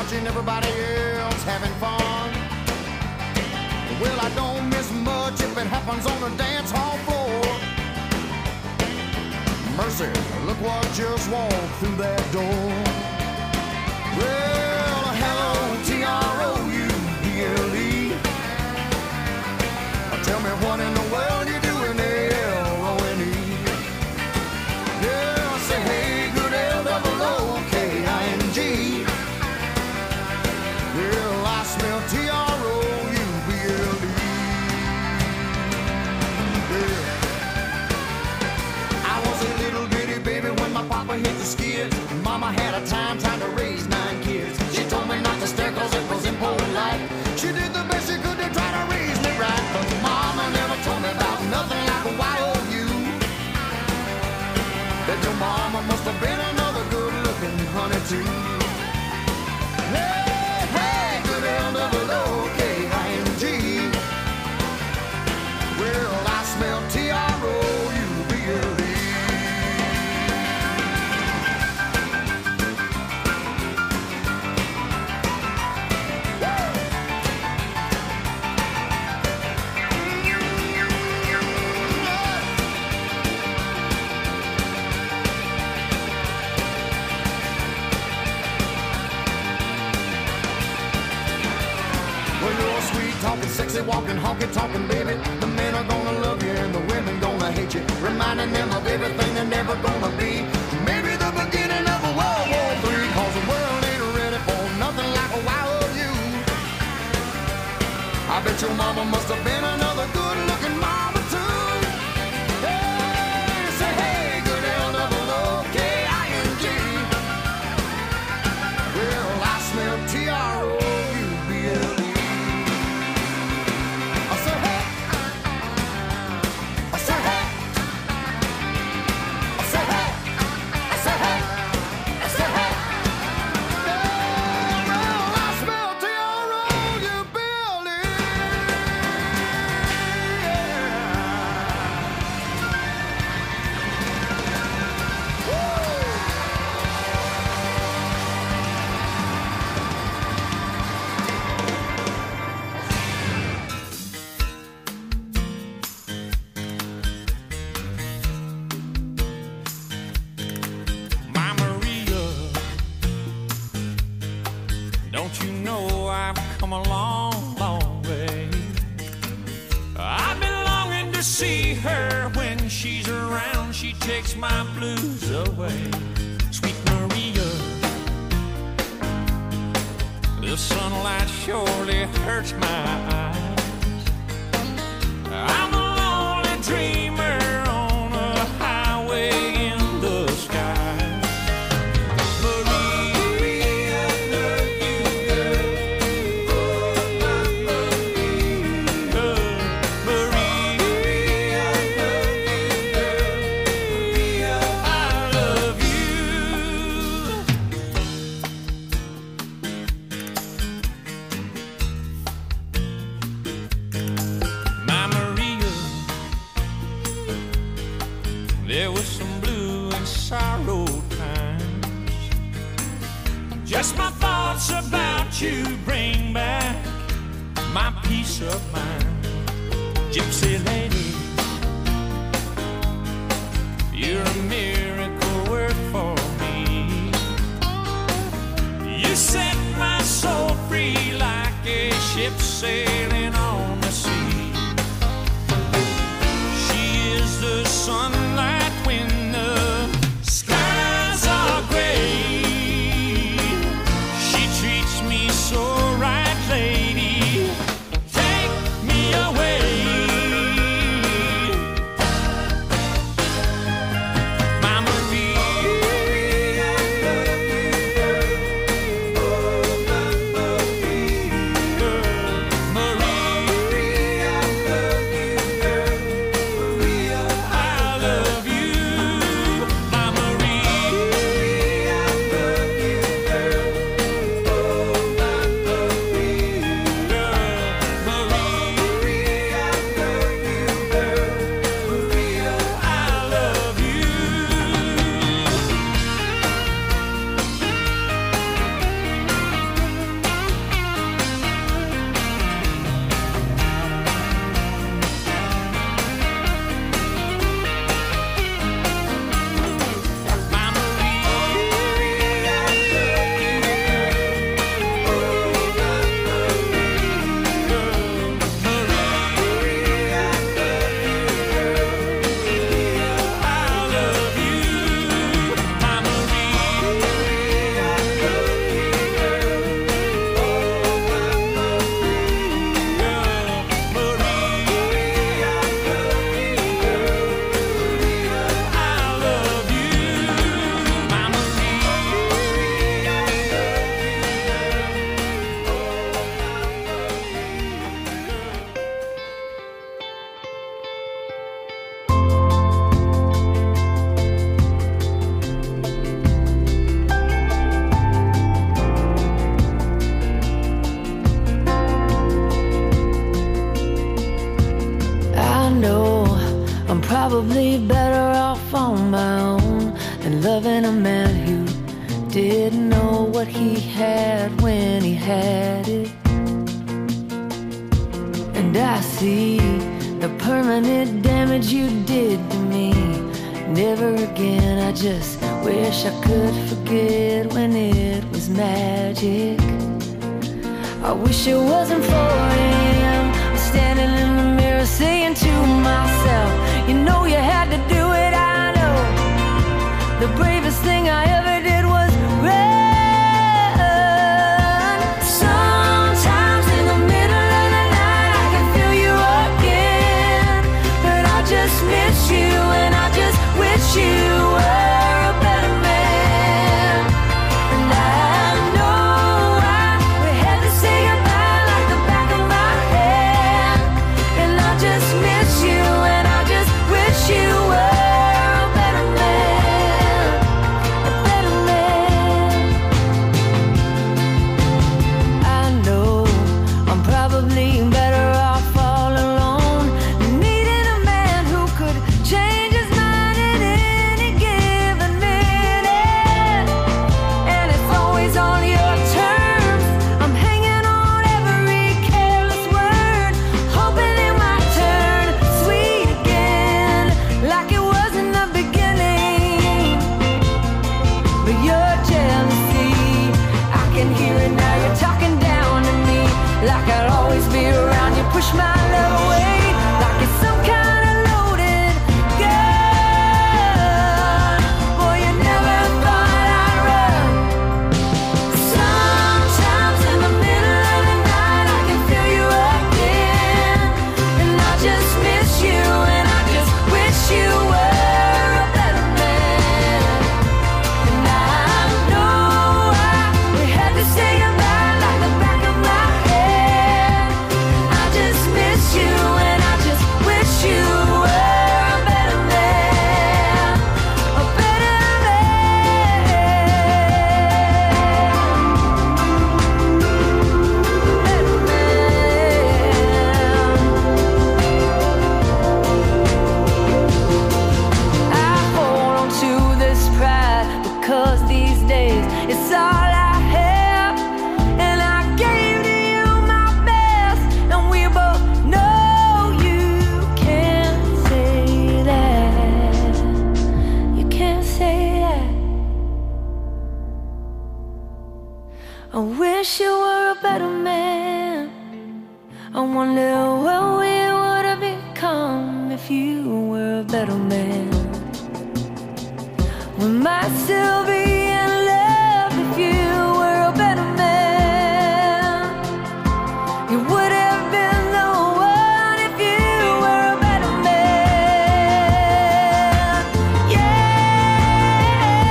watching everybody else having fun. Well, I don't miss much if it happens on the dance hall floor. Mercy, look what just walked through that door. Well, hello, T-R-O-U-B-L-E. Tell me what in the world you doing, L-O-N-E. Yeah, say hey, good L-O-O-K-I-N-G. Well, I smell T-R-O-U-B-L-E. Yeah. I was a little bitty baby when my papa hit the skids. Mama had a time trying to raise 9 kids. She told me not to stare cause it was impolite. She did the best she could to try to raise me right, but Mama never told me about nothing like a Y-O-U. That your mama must have been another good-looking honey too. Hey, hey, good L-O-O-K-I-N-G. Well, I smell T-R-O-U-B-L-E. Talking sexy, walking, honky, talking, baby. The men are gonna love you and the women gonna hate you, reminding them of everything they're never gonna be. Maybe the beginning of a World War III, cause the world ain't ready for nothing like a Y-O-U. I bet your mama must have been another good-looking mama too. Hey, say hey, good L-O-O-K-I-N-G. Well, I smell T-R-O-U-B-L-E. Don't you know I've come a long, long way? I've been longing to see her. When she's around, she takes my blues away. Sweet Maria, the sunlight surely hurts my eyes. I'm a lonely dreamer on a highway in the sky. There was some blue and sorrow times. Just my thoughts about you bring back my peace of mind. Gypsy lady, you're a miracle work for me. You set my soul free like a ship sailing on the sea. She is the sunlight when the skies are gray. She treats me so right, lady. Take me away. My Maria, Maria, I love probably better off on my own than loving a man who didn't know what he had when he had it. And I see the permanent damage you did to me. Never again, I just wish I could forget when it was magic. I wish it wasn't 4 a.m. I'm standing in the mirror saying to myself, you know you had to do it, I know. The bravest thing I ever did was run. Sometimes in the middle of the night I can feel you again, but I just miss you and I just wish you were a better man. And I know we had to say goodbye like the back of my hand, and I just miss you and I just wish you were a better man, a better man. I know I'm probably better off all alone, needing a man who could change his mind at any given minute. And it's always on your terms. I'm hanging on every careless word, hoping it might turn sweet again, like it was in the beginning. But your jealousy, I can hear it now. You're talking down to me, like I'll always be around. You push my love away, like it's some kind of loaded gun. Boy, you never thought I'd run. Sometimes in the middle of the night I can feel you again, and I just miss you and I just wish you were a better man. And I know we had to say goodbye like the back of my head. I just miss you and I just wish you were a better man, a better man, better man. I hold on to this pride because these days it's all I have, and I gave to you my best, and we both know you can't say that. You can't say that. I wish you were a better man. I wonder what we would have become if you were a better man. We might still be in love if you were a better man. You would have been the one if you were a better man. Yeah.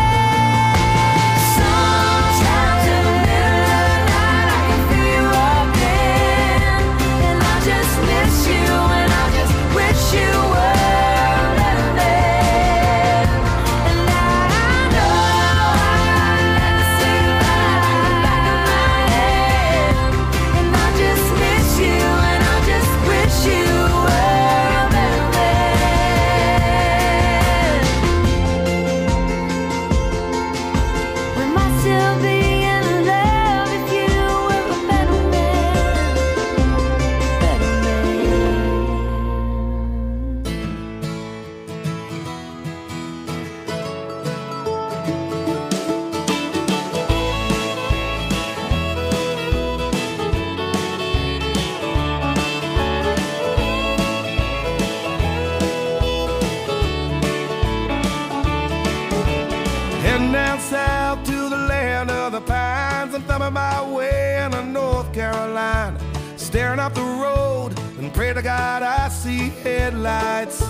Sometimes in the middle of the night I can feel you again, and I just miss you and I just wish you were a better man. And I know I had to say goodbye like the back of my head, and I just miss you and I just wish you were a better man. We might still be in love if you were a better man, better man. Heading down south to the land of the pines. I'm thumbing my way into North Carolina, staring up the road and pray to God I see headlights.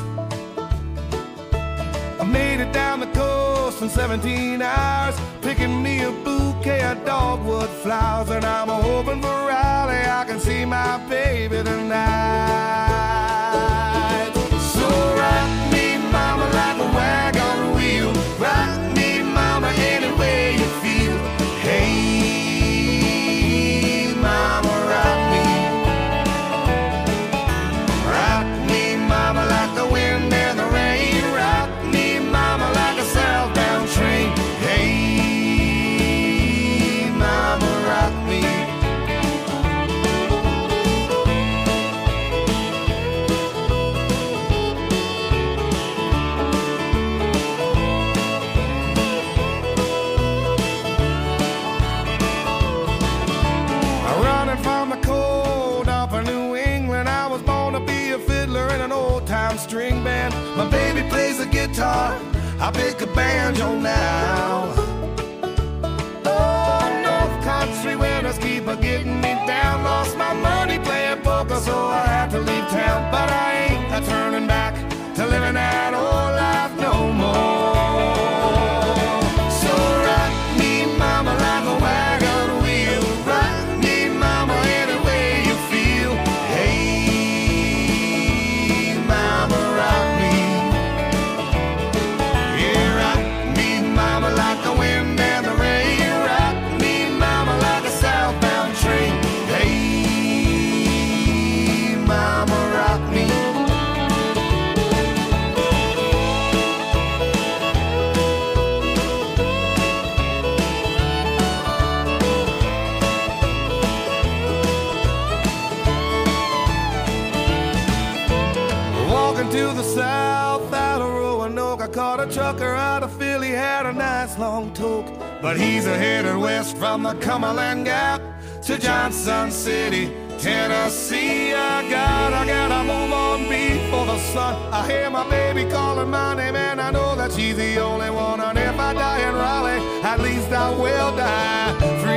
I made it down the coast in 17 hours, picking me a bouquet of dogwood flowers, and I'm hoping for Raleigh I can see my baby tonight. So rock me, mama, like a wagon wheel. Rock me, mama, any way you feel. Hey, mama, rock me. Rock me, mama, like the wind and the rain. guitar, I pick a banjo now. Oh, North Country winters keep getting me down. Lost my money playing poker, so I had to leave town. But I ain't a turning back to living that old life no more. So rock me, mama, like a wagon wheel. Rock me, mama, any way you feel. Hey, mama, rock me. Yeah, rock me, mama, like the wind and the rain. Rock me, mama, like a southbound train. Hey, mama, rock me. Walking to the south out of Roanoke, I caught a trucker out of Philly, had a nice long toke. But he's headed west from the Cumberland Gap to Johnson City, Tennessee. I gotta move on before the sun. I hear my baby calling my name, and I know that she's the only one. And if I die in Raleigh, at least I will die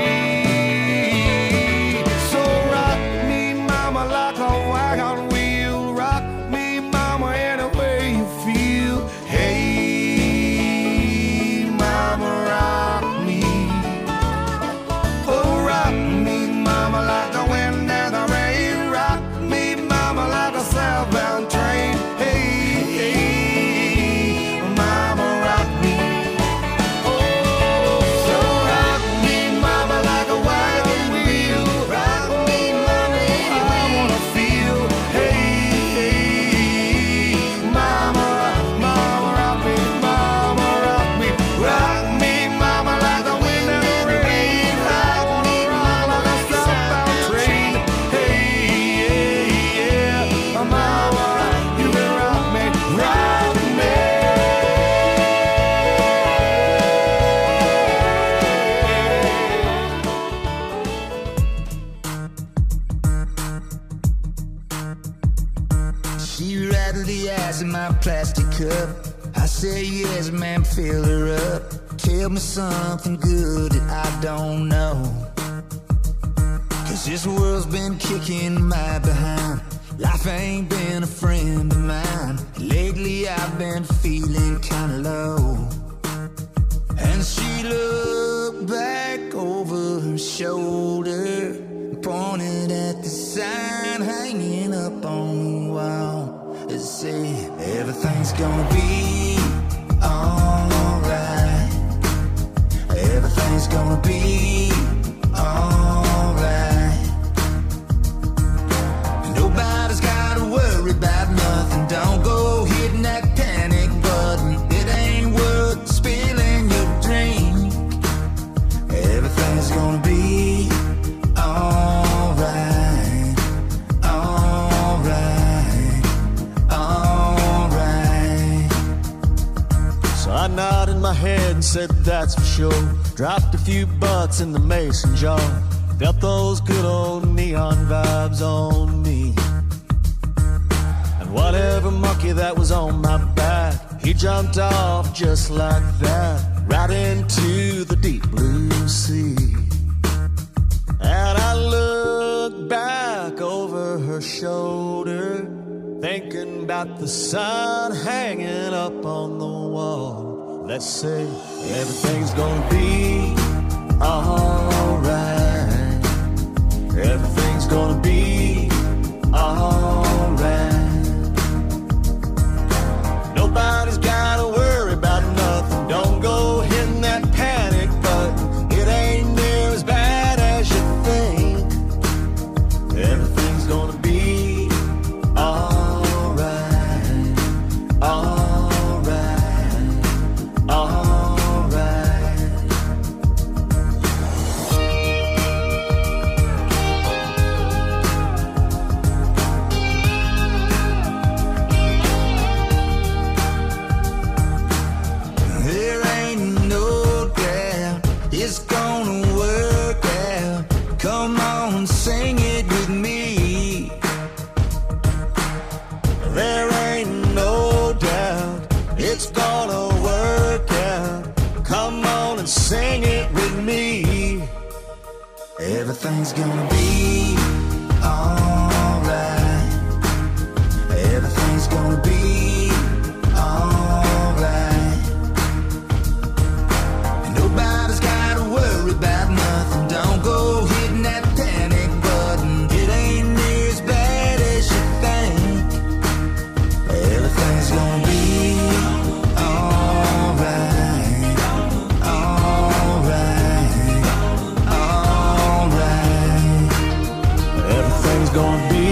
free. So rock me, mama, like a wagon wheel. Rock me, mama, any way you feel. Hey, mama, rock me. Oh, rock me, mama, like the wind and the rain. Rock me, mama, like a southbound train. Hey, hey, mama, rock me. Oh, so rock me, mama, like a wagon wheel. Rock me, mama, I wanna feel. Hey, hey, mama, rock me, mama, rock me. Rock me, mama, like the wind and the rain. Rock me, mama, like a southbound train. Hey, yeah, mama, you can rock me, rock me. She rattled the ice in my plastic cup. I said, yes, ma'am, fill her up. Tell me something good that I don't know. 'Cause this world's been kicking my behind. Life ain't been a friend of mine. Lately I've been feeling kinda low. And she looked back over her shoulder, pointed at the sign hanging up on the wall. It said, everything's gonna be alright. Everything's gonna be alright. Nobody's gotta worry about nothing. Don't go hitting that panic button. It ain't worth spilling your drink. Everything's gonna be alright. Alright. Alright. So I nodded my head and said that's for sure. Dropped a few bucks in the mason jar. Felt those good old neon vibes on me. And whatever monkey that was on my back, he jumped off just like that, right into the deep blue sea. And I looked back over her shoulder, thinking about the sign hanging up on the wall. Let's say everything's gonna be alright. Everything's gonna be alright. Nobody's gotta worry about nothing. Don't go hitting that panic button. It ain't near as bad as you think. Everything's gonna be alright. Alright. Alright. There ain't no doubt it's gonna work out. Come on, sing it with me. There ain't no doubt it's gonna Everything's gonna be alright. Everything's gonna be alright. Nobody's gotta worry about nothing. Don't go hitting that panic button. It ain't near as bad as you think. Everything's gonna be alright. Alright. Alright. Everything's gonna be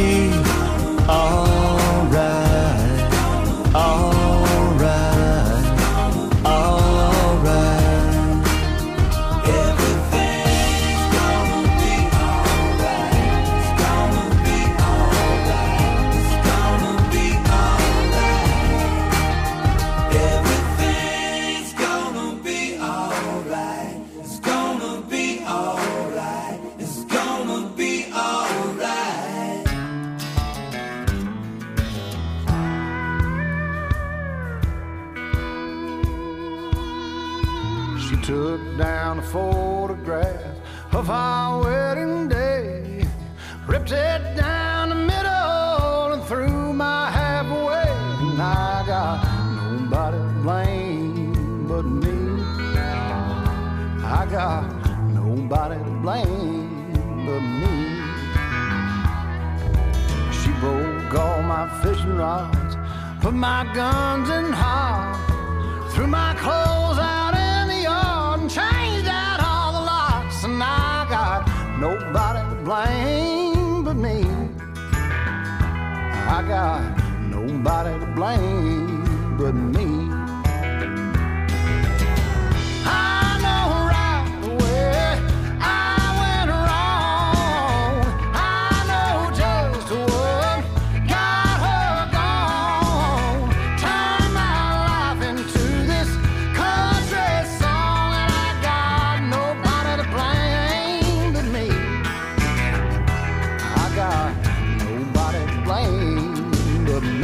alright. Alright. Alright. Everything's gonna be alright. It's gonna be alright. It's gonna be alright. Everything's gonna be alright. It's gonna be alright. It's gonna be alright. She took down a photograph of our wedding day, ripped it down the middle and threw my half away. And I got nobody to blame but me. I got nobody to blame but me. She broke all my fishing rods, put my guns in hard, threw my clothes out in the yard and changed out all the locks. And I got nobody to blame but me. I got nobody to blame but me. I know right away I went wrong. I know just what got her gone. Turned my life into this country song, and I got nobody to blame but me. I got nobody to blame but me.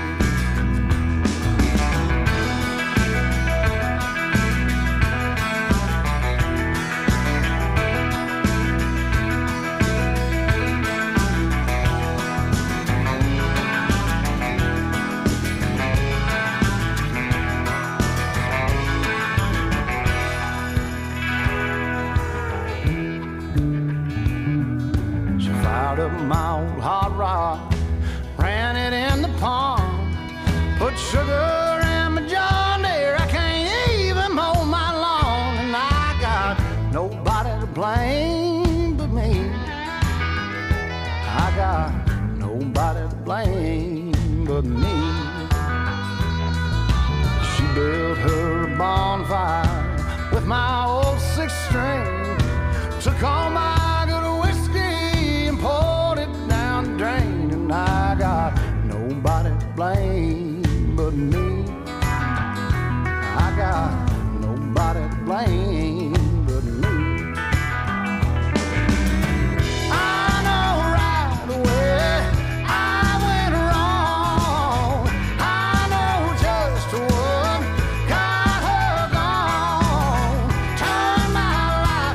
She fired up my old hot rod, ran it in the pond, put sugar in my John Deere. I can't even mow my lawn, and I got nobody to blame but me. I got nobody to blame but me. She built her a bonfire with my old six string, took all my good whiskey and poured it down the drain. And I got nobody to blame but me. I got nobody to blame but me. I know right away I went wrong. I know just what got her gone. Turned my life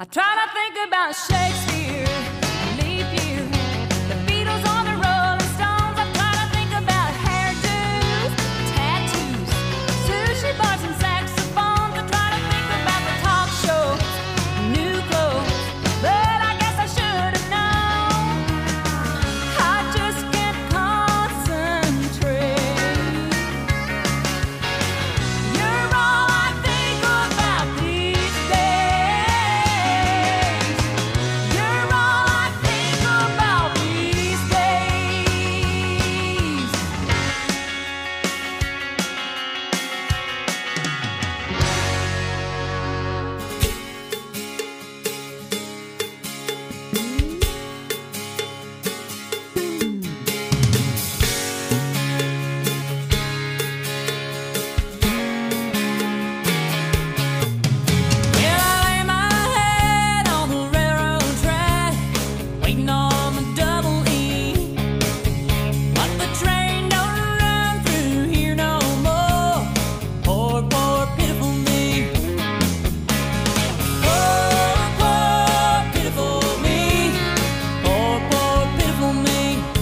I try to think about Shakespeare, leap year, the Beatles or the Rolling Stones. I try to think about hairdos, tattoos, sushi bars and saxophones. I try to think about the talk shows, new clothes, but I guess I should have known. I just can't concentrate. You're all I think about these days. You're all I think about these days. Well, I lay my head on the railroad track, waiting on the double E. But the train don't run through here no more. Poor, poor, pitiful me. Poor, poor, pitiful me. Poor, poor, pitiful me.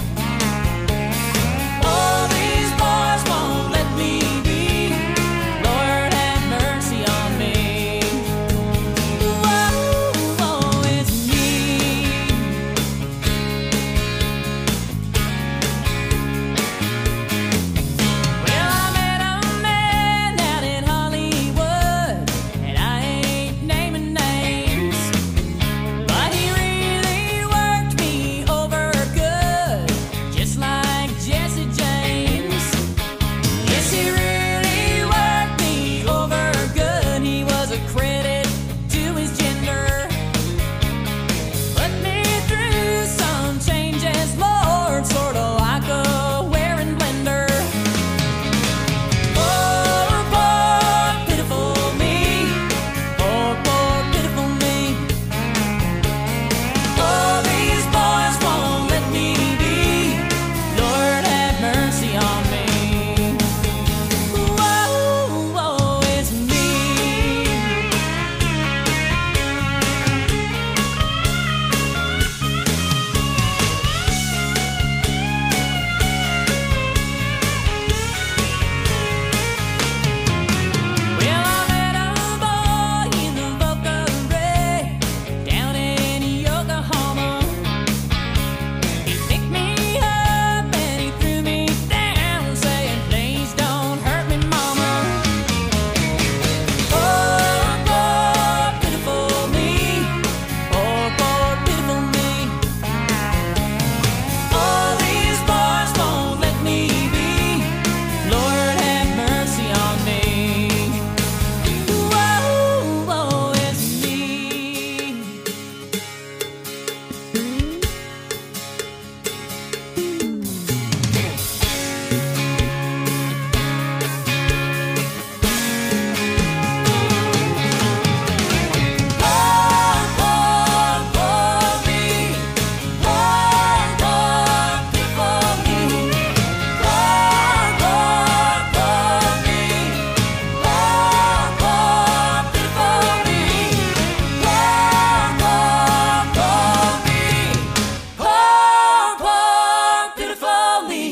All these boys won't let me be. Lord have mercy on me. Whoa, whoa, it's me. Well, I met a man out in Hollywood, and I ain't naming names, but he really worked me over good, just like Jesse James. Yes, he really worked me over good. He was a credit to his gender. Put me through some changes, Lord, sort of like a wearing blender. Poor, poor, pitiful me. Poor, poor, pitiful me. All these boys won't let me be. Lord have mercy on me. Whoa, whoa, it's me. Well, I met a boy in the Boca Raton down in Yokohama. He picked me up and he threw me down, saying, "Please don't hurt me, mama." Poor, poor, pitiful me. Poor, poor, pitiful me. All these boys won't let me be. Lord have mercy on me. Whoa, whoa, it's me. Poor, poor, poor me. Poor, poor, pitiful me. Poor, poor, poor me. Poor, poor, pitiful me. Poor, poor, poor me. Poor, poor, pitiful me.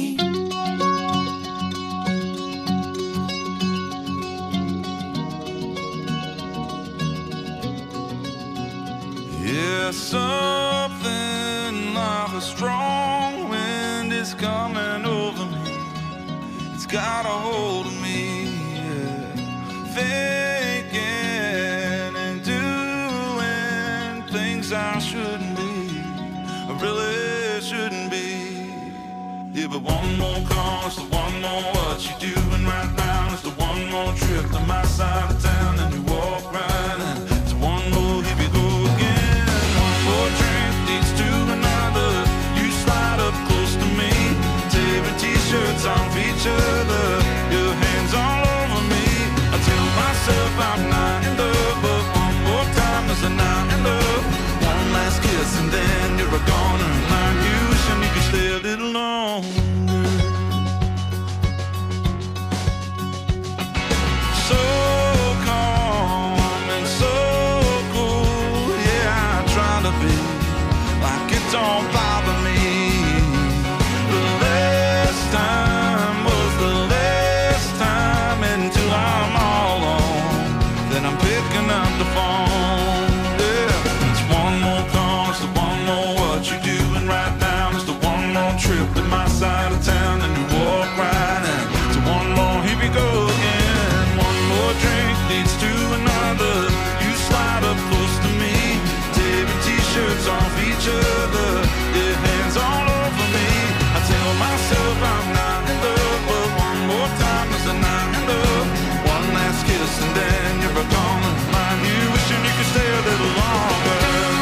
Yeah, something like a strong wind is coming over me. It's got a hold of me, yeah. Thinking and doing things I shouldn't be. I really shouldn't be. Yeah, but one more call is the one more what you doing right now. It's the one more trip to my side of town, and you walk right in. It's one more, here we go again. One more drink leads to another. You slide up close to me, tearing t-shirts off each other. Your hands all over me. I tell myself I'm not in love, but one more time is a not in love. One last kiss and then you're a goner. Like you, and you can stay a little longer. So calm and so don't bother me. The last time was the last time until I'm all alone. Then I'm picking up the phone. Yeah, it's one more call, it's the one more what you doing right now. It's the one more trip to my side of town, and you walk right in. So one more, here we go again. One more drink leads to another. You slide up close to me, tearing t-shirts off each other, your hands all over me. I tell myself I'm not in love, but one more time is a not in love. One last kiss and then you're gone. Mind you, wishing you could stay a little longer.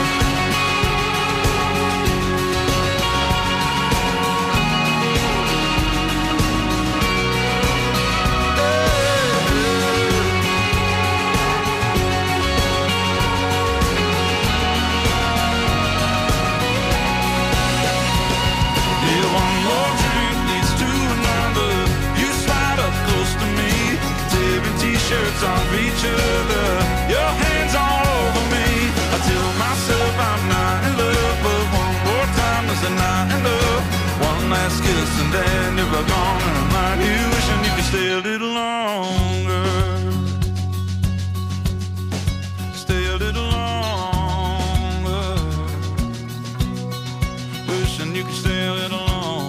Shirts off each other, your hands all over me. I tell myself I'm not in love, but one more time is a not in love. One last kiss and then you're gone. And I'm like you, wishing you could stay a little longer. Stay a little longer. Wishing you could stay a little longer.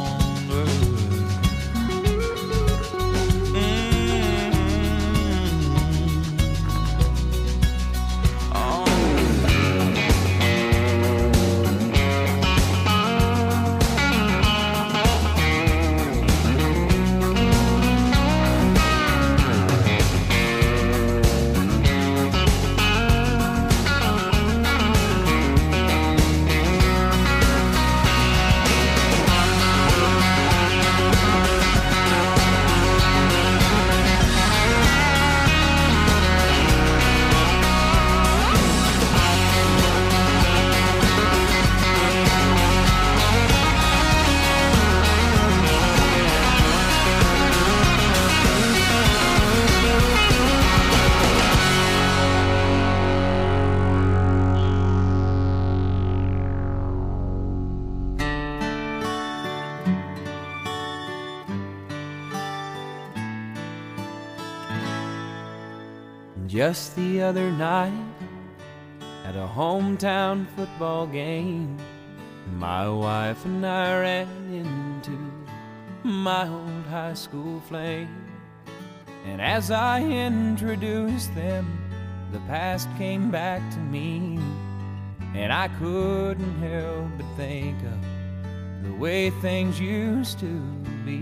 Just the other night, at a hometown football game, my wife and I ran into my old high school flame. And as I introduced them, the past came back to me, and I couldn't help but think of the way things used to be.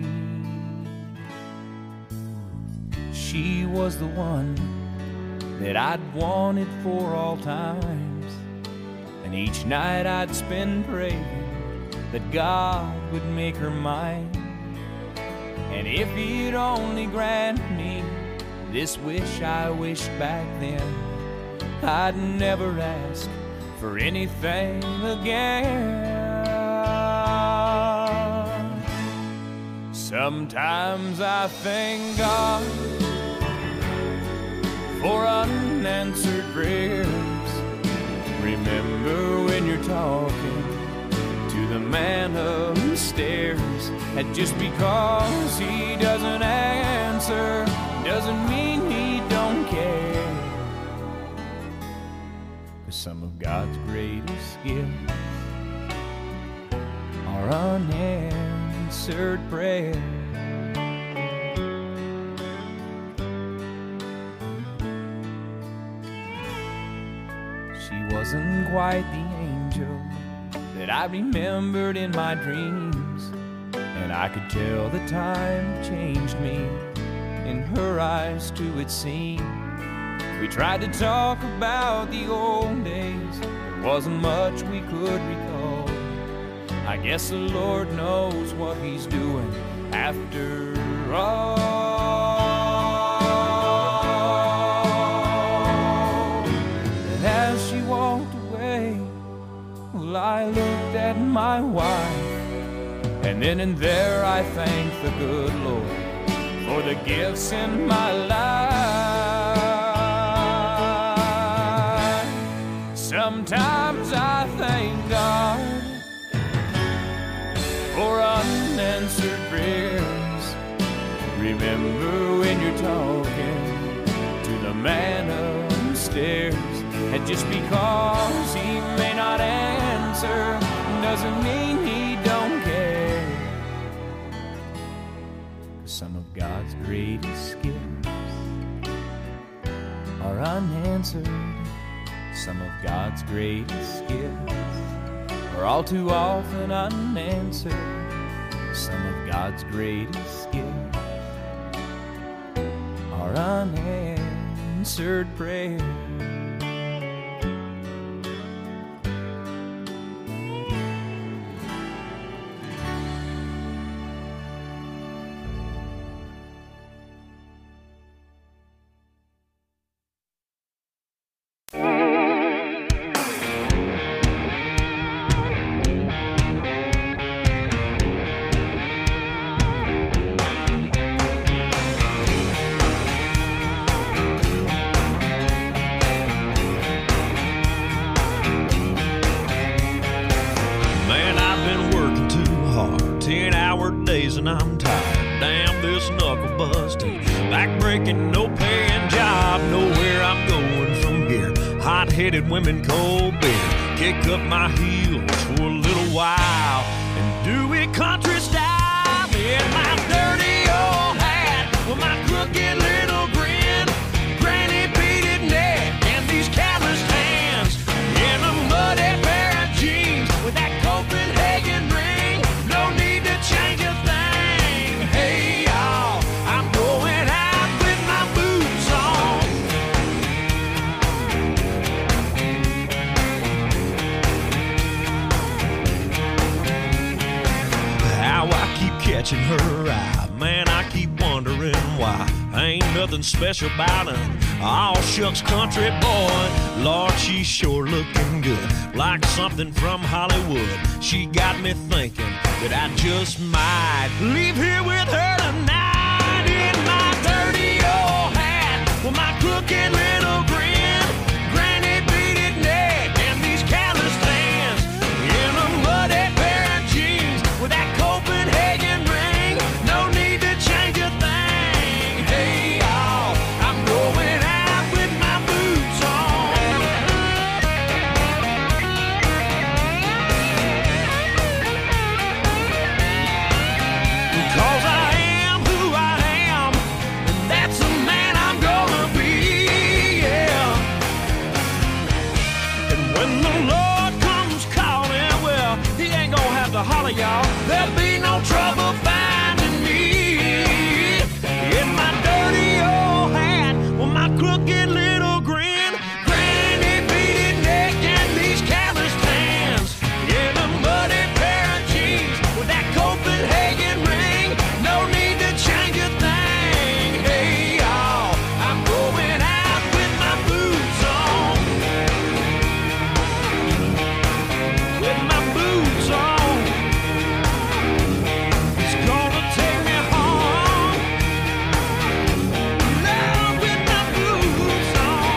She was the one that I'd wanted for all times, and each night I'd spend praying that God would make her mine. And if he'd only grant me this wish I wished back then, I'd never ask for anything again. Sometimes I thank God for unanswered prayers. Remember when you're talking to the man upstairs, and just because he doesn't answer doesn't mean he don't care. 'Cause some of God's greatest gifts are unanswered prayers. She wasn't quite the angel that I remembered in my dreams, and I could tell the time changed me. In her eyes too it seemed. We tried to talk about the old days, there wasn't much we could recall. I guess the Lord knows what he's doing after all. And as she walked away, well, I looked at my wife, and then and there I thanked the good Lord for the gifts in my life. Sometimes I thank God for unanswered prayers. Remember when you're talking to the man upstairs, and just because he may not answer doesn't mean he don't care. Some of God's greatest gifts are unanswered. Some of God's greatest gifts are all too often unanswered. Some of God's greatest gifts are unanswered prayers. And I'm tired, damn this knuckle busting, back breaking, no paying job, nowhere I'm going from here. Hot-headed women, cold beer, kick up my heels for a little while and do it country style. In my dirty old hat with my crooked little grin, granny beaded neck and these calloused hands, in a muddy pair of jeans with that Copenhagen ring, no need to change a thing. Hey y'all, I'm going out with my boots on. How I keep catching her eye, man, I keep wondering why. Ain't nothing special about him, all shucks country boy. Lord, she's sure looking good, like something from Hollywood. She got me thinking that I just might leave here with her tonight. In my dirty old hat with my crooked little grin, granny beaded neck and these calloused hands, in a muddy pair of jeans with that Copenhagen ring, no need to change a thing. Hey y'all, I'm going out with my boots on. Cause I am who I am, and that's the man I'm gonna be, yeah. And when the Lord comes calling, well, he ain't gonna have to holler, y'all. There'll be no trouble finding me. In my dirty old hat with my crooked little grin, granny beaded neck and these calloused hands, in a muddy pair of jeans with that Copenhagen ring, no need to change a thing. Hey y'all, I'm going out with my boots on. With my boots on. It's gonna take me home. Now with my boots on.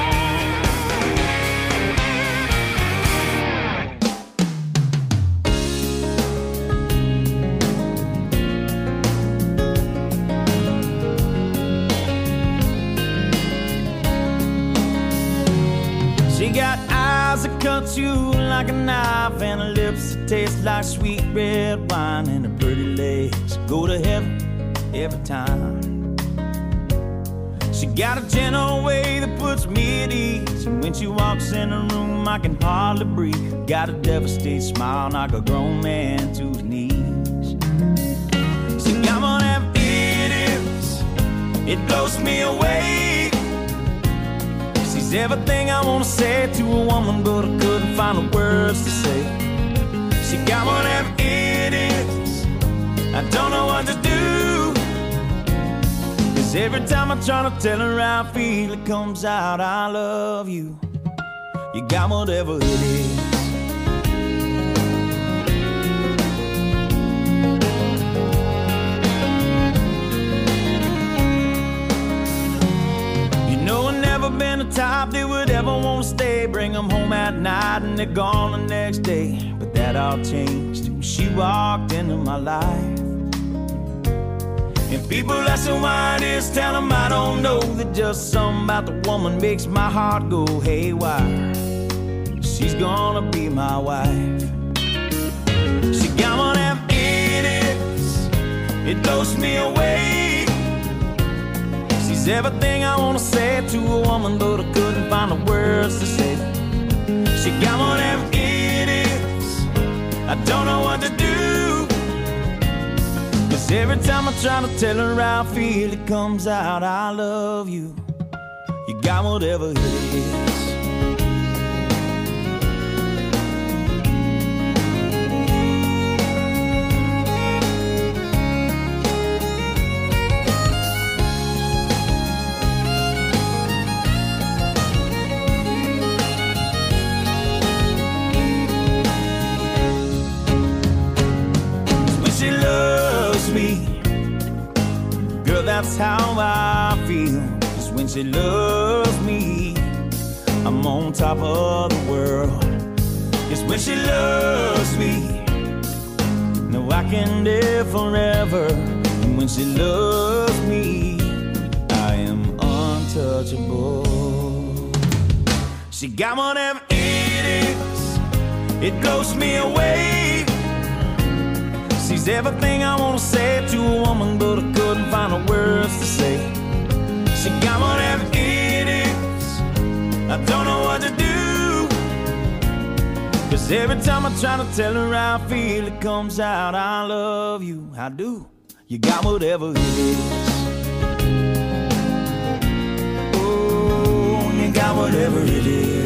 She got eyes that cut you like a knife, and her lips that taste like sweet red wine, and her pretty legs go to heaven every time. She got a gentle way that puts me at ease, and when she walks in the room I can hardly breathe. Got a devastating smile, knock a grown man to his knees. See, I'm gonna have idiots, it blows me away. She's everything I wanna say to a woman, but I couldn't find the words to say. She got one of them idiots, I don't know what to do. Cause every time I try to tell her how I feel, it comes out, I love you. You got whatever it is. You know I've never been the type that would ever want to stay. Bring them home at night and they're gone the next day. But that all changed when she walked into my life. And people asking why it is, tell them I don't know. That just something about the woman makes my heart go haywire. She's gonna be my wife. She got one of them idiots, it blows me away. She's everything I wanna say to a woman, but I couldn't find the words to say. She got one of them idiots, I don't know what to do. Cause every time I try to tell her how I feel, it comes out, I love you. You got whatever it is. That's how I feel. Cause when she loves me, I'm on top of the world. Cause when she loves me, no, I can live forever. And when she loves me, I am untouchable. She got one of them idiots, it blows me away. She's everything I wanna say to a woman, but I couldn't find the words to say. She got one of them idiots, I don't know what to do. Cause every time I try to tell her how I feel, it comes out, I love you, I do. You got whatever it is. Oh, you got whatever it is.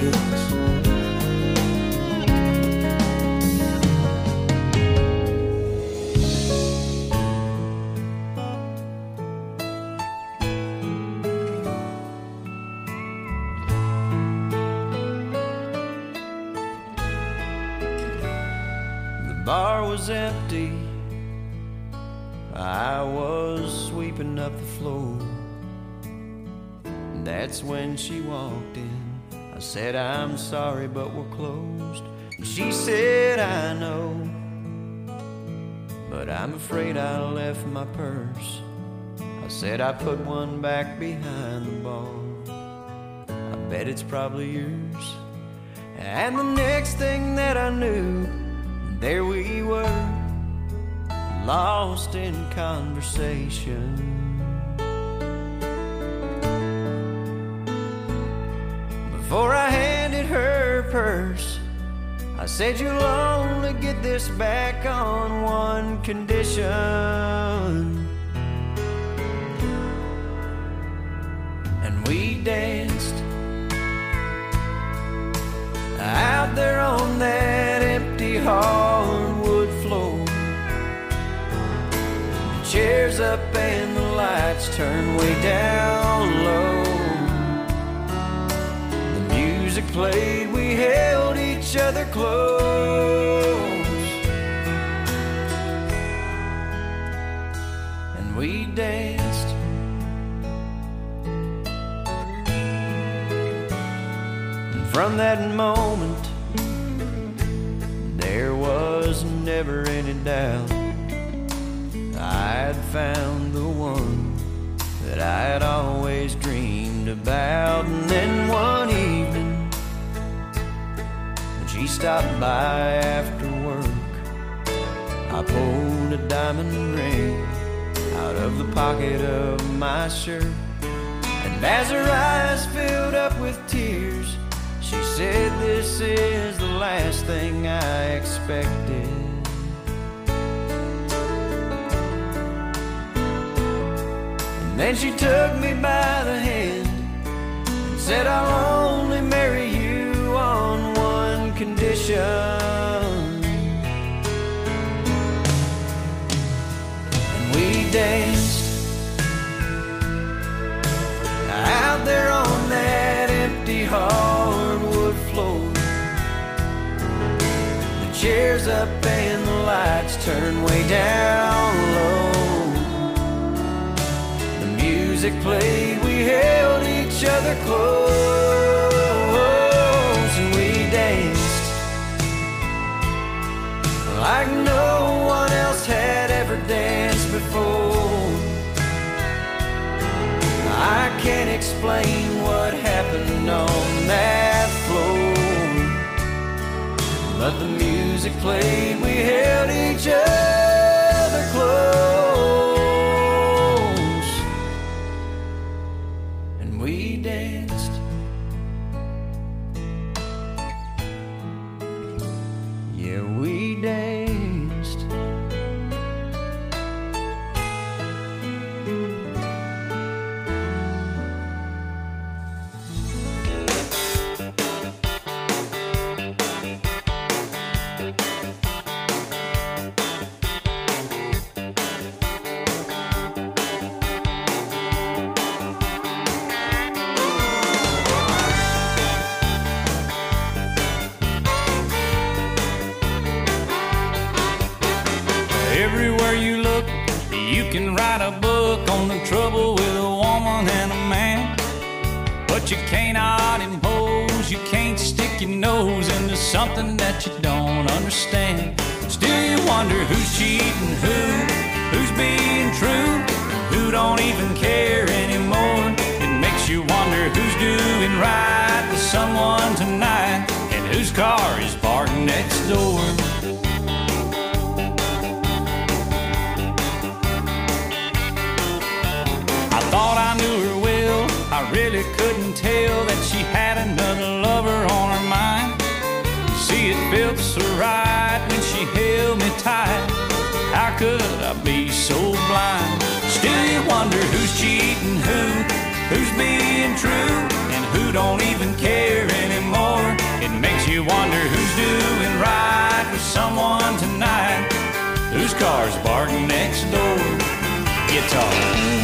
The bar was empty, I was sweeping up the floor. That's when she walked in. I said, I'm sorry, but we're closed. And she said, I know, but I'm afraid I left my purse. I said, I put one back behind the bar. I bet it's probably yours. And the next thing that I knew, there we were, lost in conversation. Before I handed her purse, I said, you'll only get this back on one condition. And we danced out there on that empty hardwood floor. The chairs up and the lights turned way down low. The music played, we held each other close. And we danced. And from that moment, there was never any doubt I'd found the one that I'd always dreamed about. And then one evening, when she stopped by after work, I pulled a diamond ring out of the pocket of my shirt. And as her eyes filled up with tears, she said, this is the last thing I expected. And then she took me by the hand and said, I'll only marry you on one condition. And we danced out there on that empty hardwood floor. The chairs up and the lights turned way down low. The music played, we held each other close. And we like no one else had ever danced before. I can't explain what happened on that floor, but the music played, we held each other close, and we danced. Yeah, we danced. Everywhere you look, you can write a book on the trouble with a woman and a man. But you cannot impose, you can't stick your nose into something that you don't understand. Still you wonder who's cheating who's being true, who don't even care anymore. It makes you wonder who's doing right with someone tonight, and whose car is parked next door. Thought I knew her well, I really couldn't tell that she had another lover on her mind. You see, it felt so right when she held me tight. How could I be so blind? Still you wonder who's cheating who's being true, and who don't even care anymore. It makes you wonder who's doing right with someone tonight, whose car's parked next door. Guitar.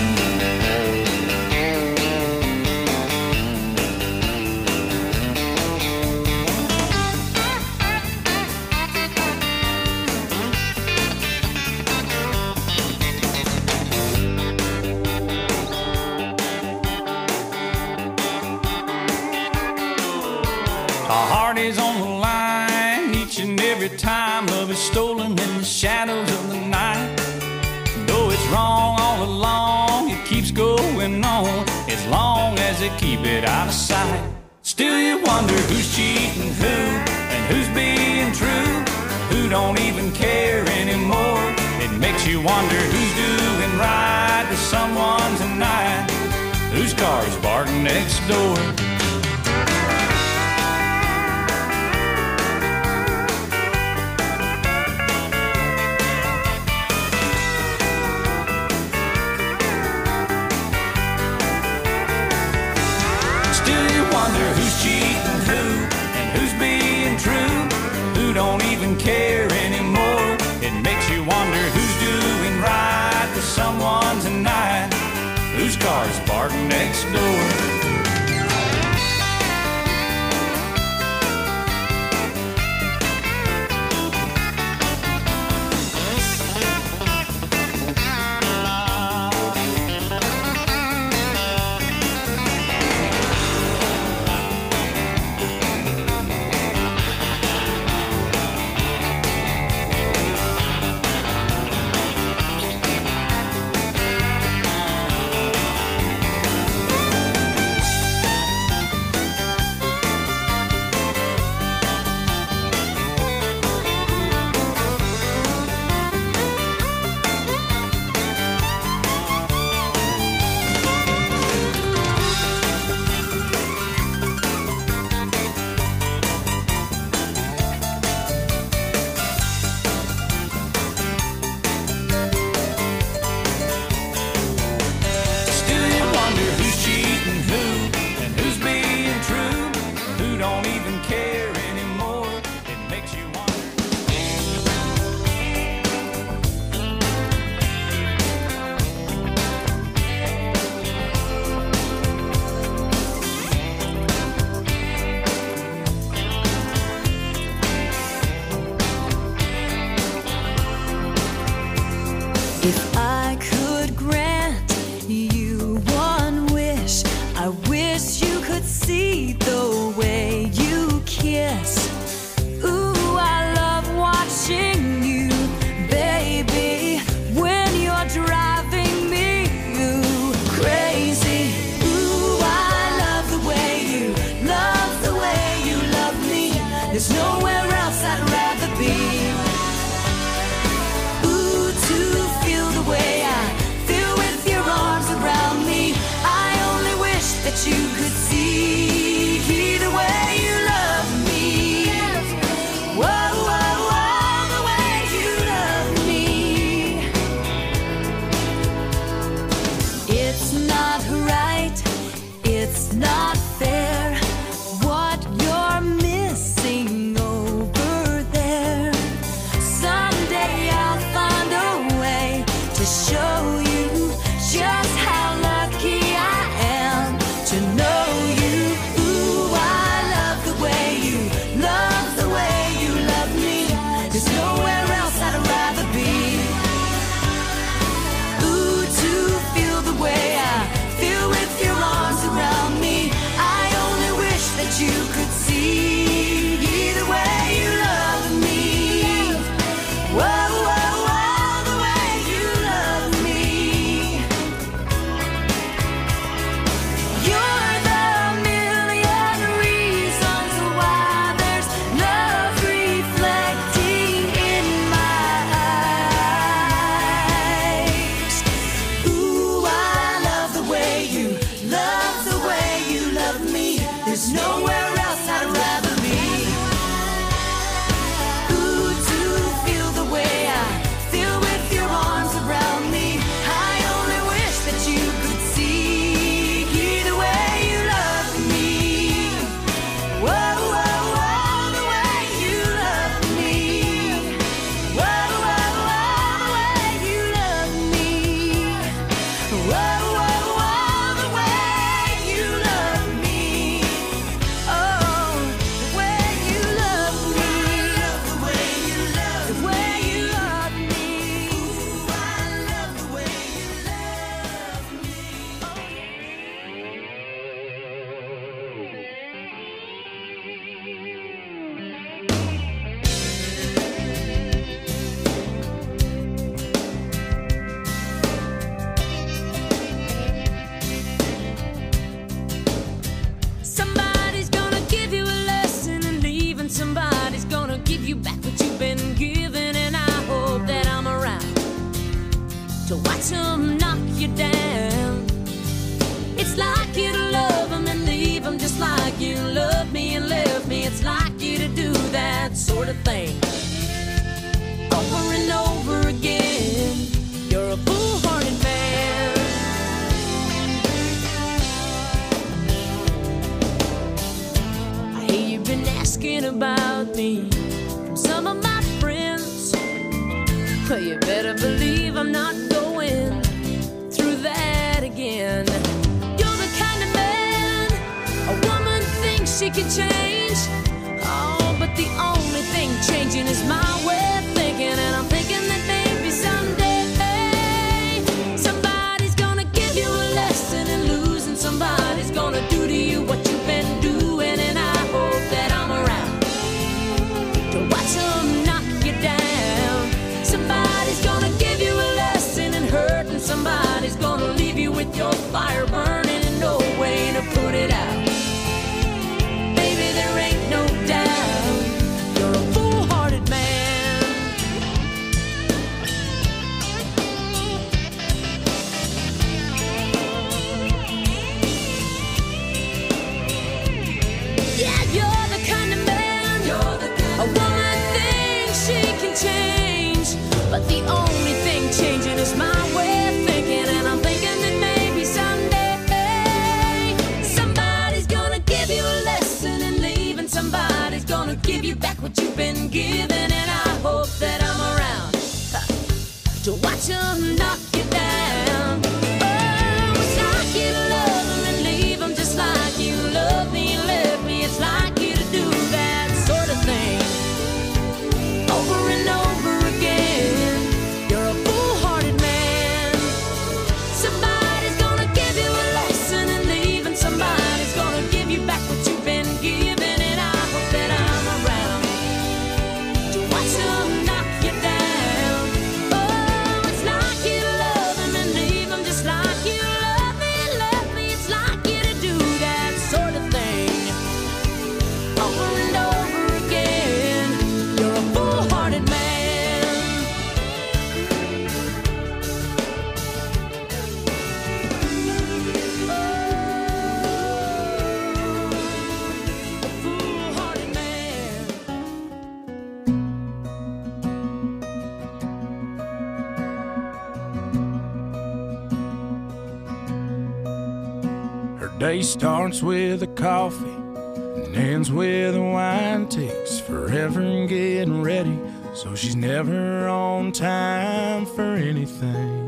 Our heart is on the line each and every time love is stolen in the shadows of the night. Though it's wrong all along, it keeps going on as long as they keep it out of sight. Still you wonder who's cheating who, and who's being true, who don't even care anymore. It makes you wonder who's doing right with someone tonight, whose car's parked next door. Who's cheating who, and who's being true, who don't even care anymore. It makes you wonder who's doing right with someone tonight, whose car's parked next door. you back what you've been given, and I hope that I'm around to watch them knock you down. It's like you to love them and leave them just like you loved me and left me. It's like you to do that sort of thing over and over again. You're a foolhardy man. I hear you've been asking about me from some of my friends. Well, you better believe I'm not going through that again. You're the kind of man a woman thinks she can change. Oh, but the only thing changing is my way of thinking. And I'm thinking that maybe someday somebody's gonna give you a lesson in losing. Somebody's gonna do to you what you've been doing. And I hope that I'm around to watch them knock you down. Somebody's gonna give you a lesson in hurt, and somebody's gonna leave you with your fire burning and no way to put it out. Baby, there ain't no doubt you're a foolhardy man. Yeah, you're the kind of man a woman thinks she can change, but the only thing changing is my way of thinking. And I'm thinking that maybe someday somebody's gonna give you a lesson in leaving. Somebody's gonna give you back what you've been given. And I hope that I'm around to watch them knock you down. Oh, it's like you to love them and leave them just like you love me and left me. It's like you to do that sort of thing over and over again. You're a foolhardy man. Somebody's gonna give you a lesson in leaving. Somebody's gonna give you back what you've been given. And I hope that I'm around to watch them knock you down. Oh, it's like you to love them and leave them just like you love me and left me. It's like you to do that sort of thing over and over again. You're a foolhardy man. A foolhardy man. Her day starts with a coffee and ends with a wine. Takes forever in getting ready, so she's never on time for anything.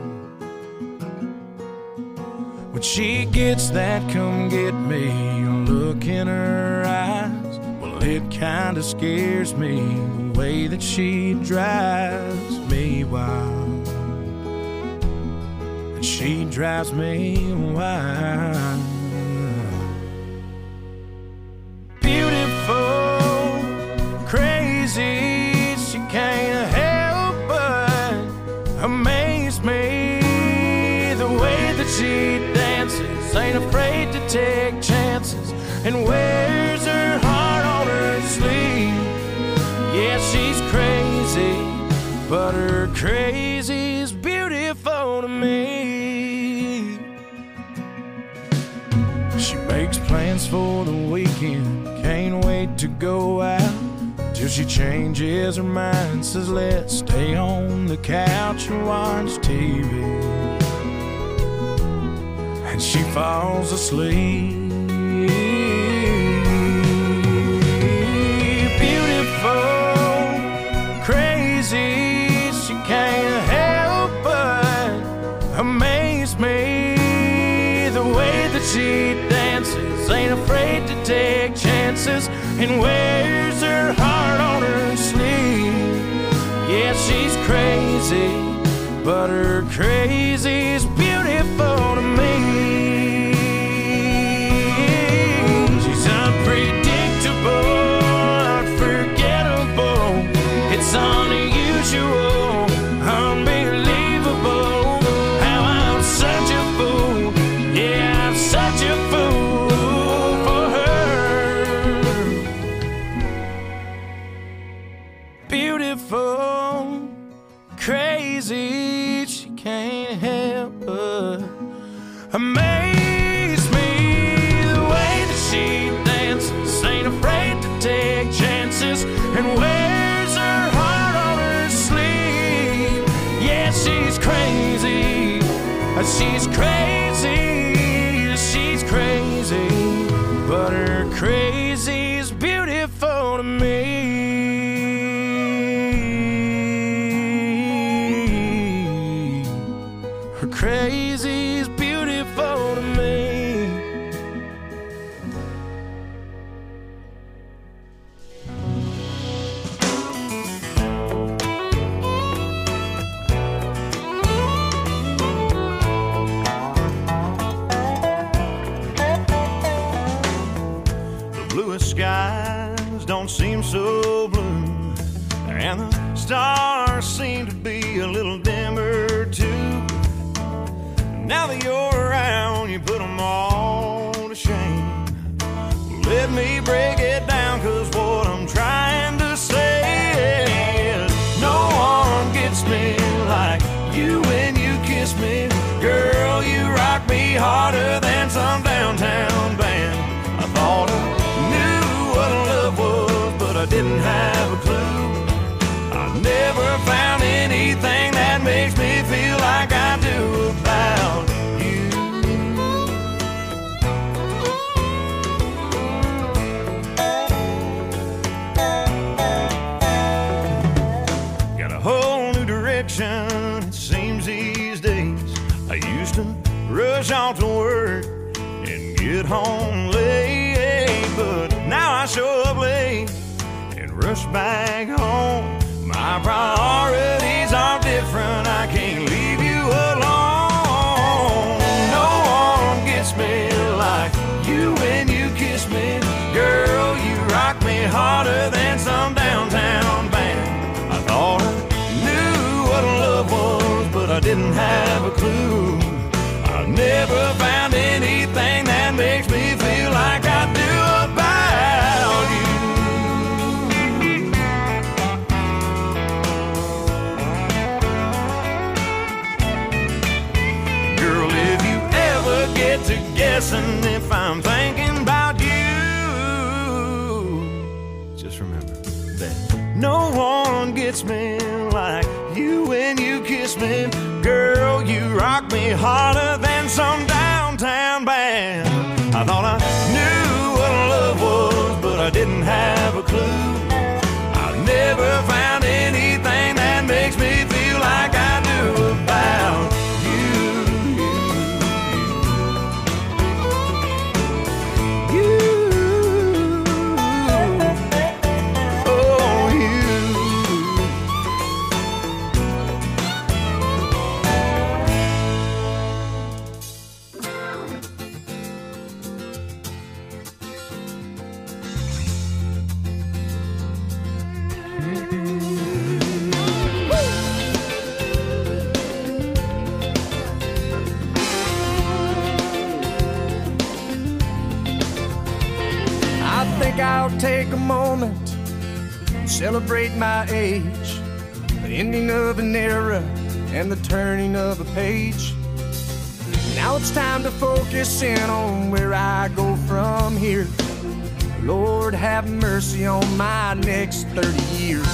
When she gets that come get me look in her eyes, well, it kinda scares me the way that she drives me wild. And she drives me wild. Beautiful, crazy, she can't help but amaze me. The way that she dances, ain't afraid to take chances, and wears her heart on her sleeve. Yeah, she's crazy, but her crazy's beautiful to me. She makes plans for the weekend, can't wait to go out, till she changes her mind, says let's stay on the couch and watch TV. And she falls asleep. Beautiful, crazy, she can't help but amaze me. The way that she dances, ain't afraid to take chances, and wears her heart on her sleeve. Yeah, she's crazy, but her crazy's beautiful to me. She's unpredictable, unforgettable. It's unusual, unbelievable. How I'm such a fool, yeah, I'm such a fool. beautiful, crazy, she can't help but amaze me. The way that she dances, ain't afraid to take chances, and wears her heart on her sleeve. Yeah, she's crazy, she's crazy, she's crazy, but her crazy's beautiful to me. Her crazy's beautiful to me. The bluest skies don't seem so blue, and the stars seem to be a little dimmer too. Now that you're around, you put them all to shame. Let me break it down, 'cause what I'm trying to say is no one gets me like you when you kiss me. Girl, you rock me harder than some downtown band. I thought I knew what love was, but I didn't have a clue. I never found anything that makes me feel like I do about you. Got a whole new direction, it seems these days. I used to rush off to work and get home late, but now I show up late and rush back home. My priorities are different, I can't leave you alone. No one gets me like you when you kiss me. Girl, you rock me harder than some downtown band. I thought I knew what love was, but I didn't have a clue. I never found anything that makes me feel like I do about you. Get to guessing if I'm thinking about you, just remember that no one gets me like you when you kiss me. Girl, you rock me harder than some downtown band. I thought I knew what love was, but I didn't have a clue. I've never found anything that makes me feel like I do about you. I'll take a moment, celebrate my age, the ending of an era and the turning of a page. Now it's time to focus in on where I go from here. Lord, have mercy on my next 30 years.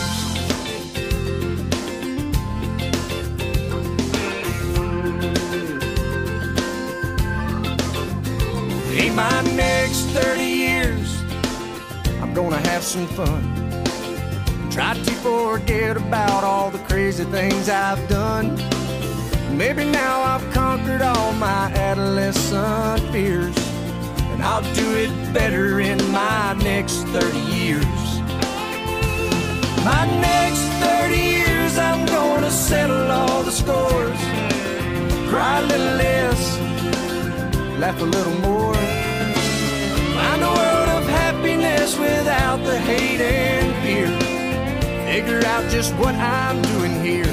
In my next 30 years, I'm gonna have some fun. Try to forget about all the crazy things I've done. Maybe now I've conquered all my adolescent fears, and I'll do it better in my next 30 years. My next 30 years, I'm gonna settle all the scores, cry a little less, laugh a little more. Find a world of happiness without the hate and fear. Figure out just what I'm doing here.